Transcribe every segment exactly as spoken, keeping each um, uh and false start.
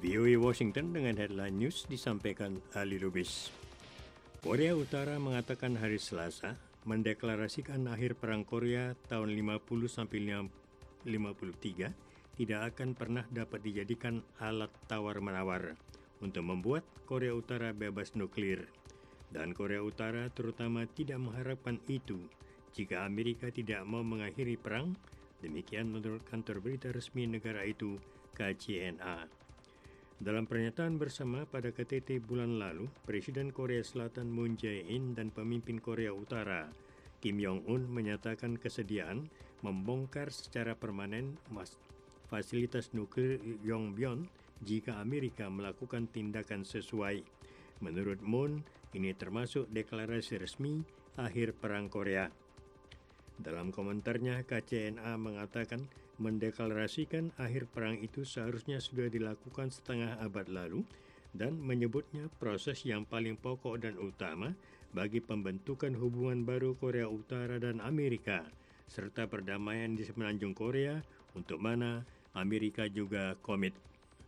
V O A Washington dengan headline news disampaikan Ali Lubis. Korea Utara mengatakan hari Selasa mendeklarasikan akhir Perang Korea tahun lima puluh sampai lima puluh tiga tidak akan pernah dapat dijadikan alat tawar-menawar untuk membuat Korea Utara bebas nuklir. Dan Korea Utara terutama tidak mengharapkan itu jika Amerika tidak mau mengakhiri perang. Demikian menurut kantor berita resmi negara itu, K C N A. Dalam pernyataan bersama pada K T T bulan lalu, Presiden Korea Selatan Moon Jae-in dan pemimpin Korea Utara Kim Jong-un menyatakan kesediaan membongkar secara permanen fasilitas nuklir Yongbyon jika Amerika melakukan tindakan sesuai. Menurut Moon, ini termasuk deklarasi resmi akhir Perang Korea. Dalam komentarnya, K C N A mengatakan mendeklarasikan akhir perang itu seharusnya sudah dilakukan setengah abad lalu dan menyebutnya proses yang paling pokok dan utama bagi pembentukan hubungan baru Korea Utara dan Amerika, serta perdamaian di semenanjung Korea, untuk mana Amerika juga komit.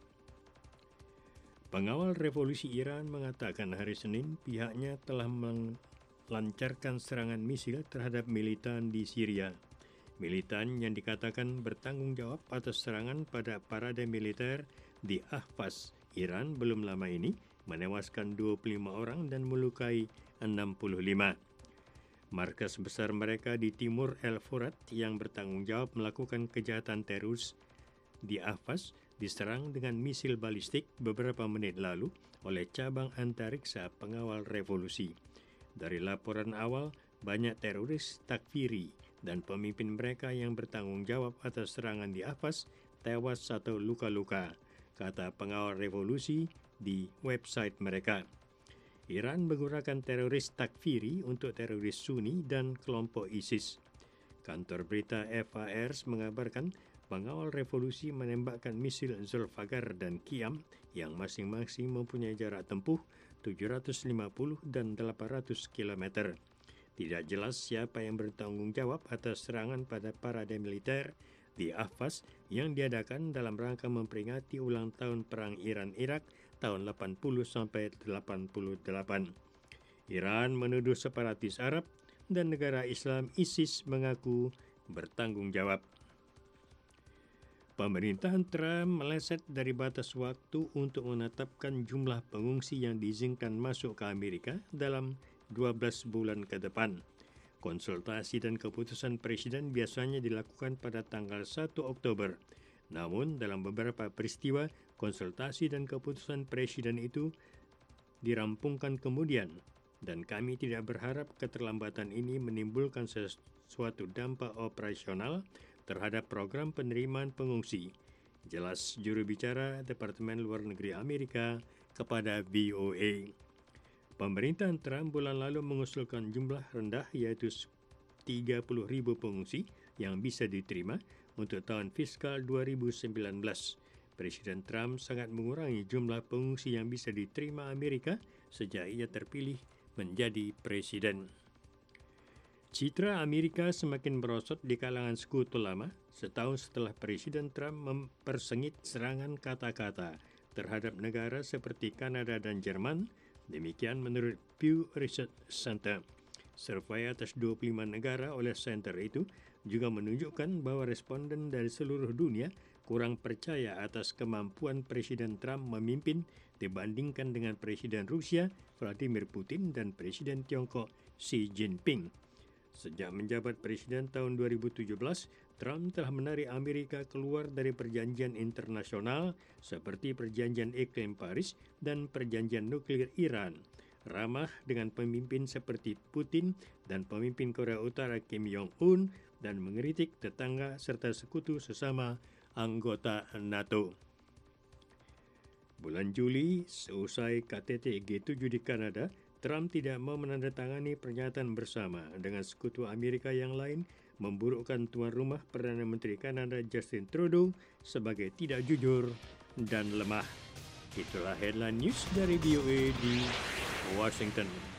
Pengawal revolusi Iran mengatakan hari Senin pihaknya telah melancarkan serangan misil terhadap militan di Syria. Militan yang dikatakan bertanggung jawab atas serangan pada parade militer di Ahvaz, Iran belum lama ini menewaskan dua puluh lima orang dan melukai enam puluh lima. Markas besar mereka di timur El-Furat yang bertanggung jawab melakukan kejahatan teroris di Ahvaz diserang dengan misil balistik beberapa menit lalu oleh cabang antariksa pengawal revolusi. Dari laporan awal, banyak teroris takfiri dan pemimpin mereka yang bertanggung jawab atas serangan di Ahvaz tewas atau luka-luka, kata pengawal revolusi di website mereka. Iran menggunakan teroris takfiri untuk teroris Sunni dan kelompok ISIS. Kantor berita F A R mengabarkan pengawal revolusi menembakkan misil Zulfagar dan Qiyam yang masing-masing mempunyai jarak tempuh tujuh ratus lima puluh dan delapan ratus kilometer. Tidak jelas siapa yang bertanggung jawab atas serangan pada parade militer di Ahvaz yang diadakan dalam rangka memperingati ulang tahun Perang Iran-Irak tahun delapan puluh sampai delapan puluh delapan. Iran menuduh separatis Arab dan negara Islam ISIS mengaku bertanggung jawab. Pemerintahan Trump meleset dari batas waktu untuk menetapkan jumlah pengungsi yang diizinkan masuk ke Amerika dalam dua belas bulan ke depan. Konsultasi dan keputusan Presiden biasanya dilakukan pada tanggal satu Oktober. Namun, dalam beberapa peristiwa, konsultasi dan keputusan Presiden itu dirampungkan kemudian, dan kami tidak berharap keterlambatan ini menimbulkan sesuatu dampak operasional terhadap program penerimaan pengungsi, jelas juru bicara Departemen Luar Negeri Amerika kepada V O A. Pemerintahan Trump bulan lalu mengusulkan jumlah rendah yaitu tiga puluh ribu pengungsi yang bisa diterima untuk tahun fiskal dua ribu sembilan belas. Presiden Trump sangat mengurangi jumlah pengungsi yang bisa diterima Amerika sejak ia terpilih menjadi presiden. Citra Amerika semakin merosot di kalangan sekutu lama setahun setelah Presiden Trump mempersengit serangan kata-kata terhadap negara seperti Kanada dan Jerman. Demikian menurut Pew Research Center. Survei atas dua puluh lima negara oleh center itu juga menunjukkan bahwa responden dari seluruh dunia kurang percaya atas kemampuan Presiden Trump memimpin dibandingkan dengan Presiden Rusia Vladimir Putin dan Presiden Tiongkok Xi Jinping. Sejak menjabat presiden tahun dua ribu tujuh belas, Trump telah menarik Amerika keluar dari perjanjian internasional seperti Perjanjian Iklim Paris dan Perjanjian Nuklir Iran, ramah dengan pemimpin seperti Putin dan pemimpin Korea Utara Kim Jong-un, dan mengkritik tetangga serta sekutu sesama anggota NATO. Bulan Juli, seusai K T T G tujuh di Kanada, Trump tidak mau menandatangani pernyataan bersama dengan sekutu Amerika yang lain, memburukkan tuan rumah Perdana Menteri Kanada Justin Trudeau sebagai tidak jujur dan lemah. Itulah headline news dari V O A di Washington.